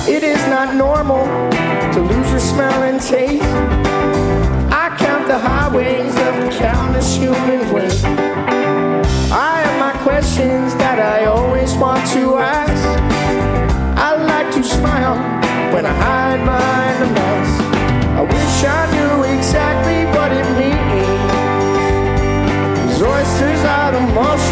It is not normal to lose your smell and taste. I count the highways of countless human waste. I have my questions that I always want to ask. I like to smile when I hide behind the mask. I wish I knew exactly what it means. 'Cause oysters are the most